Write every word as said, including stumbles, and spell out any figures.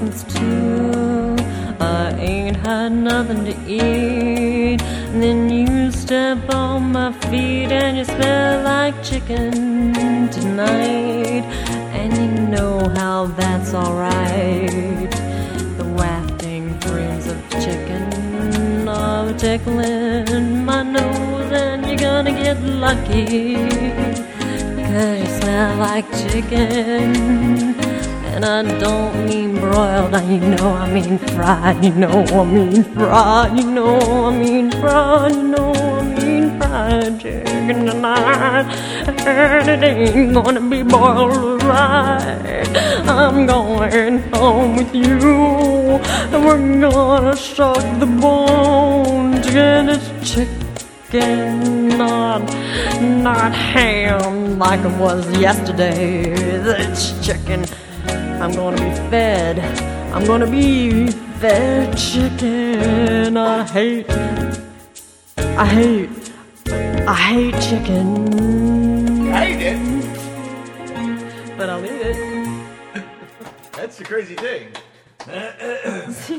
months too. I ain't had nothing to eat. And then you step on my feet and you smell like chicken tonight. And you know how that's alright. The wafting fumes of chicken are tickling my nose, and you're gonna get lucky, 'cause you smell like chicken. And I don't mean broiled, you know I mean fried, you know I mean fried, you know I mean fried, you know I mean fried chicken tonight. And it ain't gonna be boiled right. I'm going home with you, and we're gonna suck the bones, and it's chicken, not, not ham like it was yesterday. It's chicken. I'm gonna be fed. I'm gonna be fed chicken. I hate, I hate, I hate chicken. I hate it. But I'll eat it. That's the crazy thing.